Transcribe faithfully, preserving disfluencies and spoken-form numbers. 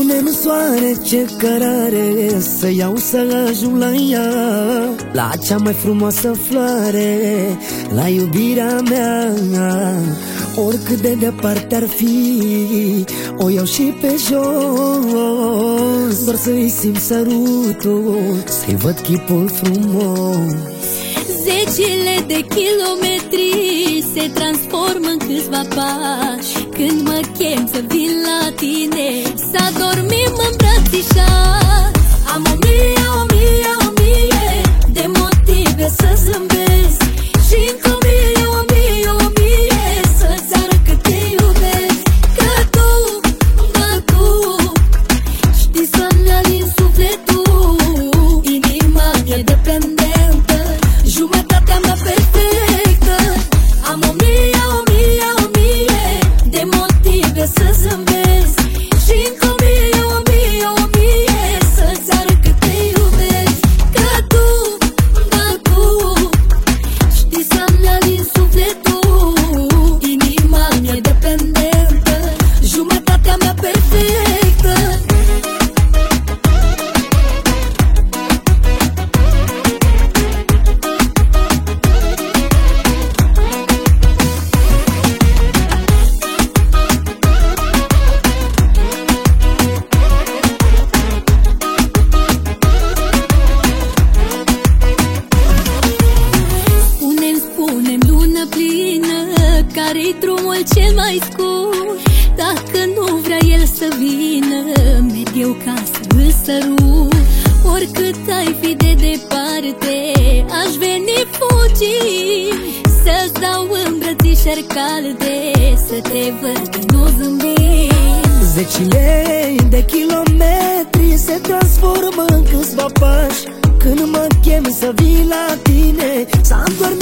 Spune-mi, soare, ce cărare să iau să ajung la ea, la cea mai frumoasă floare, la iubirea mea. Oricât de departe ar fi, o iau și pe jos, doar să-i simt sărutul, să-i văd chipul frumos. Zecile de kilometri se transformă în câțiva pași când mă chem să vin la tine, să dormim îmbrățișați. Am o mie, o mie, o mie de motive să zâmbesc și încă o mie, o mie, o mie să-ți arăt cât te iubesc. Că tu, că tu știi să-mi alin sufletul, inima mi-e dependentă, jumătatea mea perfectă. Am o mie, o mie, o mie de motive să zâmbesc și încă o mie, o mie, o mie să-ți arăt cât te iubesc. Că tu, că tu știi să-mi alin sufletul, inima mi-e dependentă, jumătatea mea perfectă. Care-i drumul cel mai scurt? Dacă nu vrea el să vină, merg eu ca să-l sărut. Oricât ai fi de departe, aș veni fugi, să-ți dau îmbrățișări calde, să te văd din nou zâmbind. Zecile de kilometri se transformă în câțiva pași când mă chem să vii la tine, să-mi dormi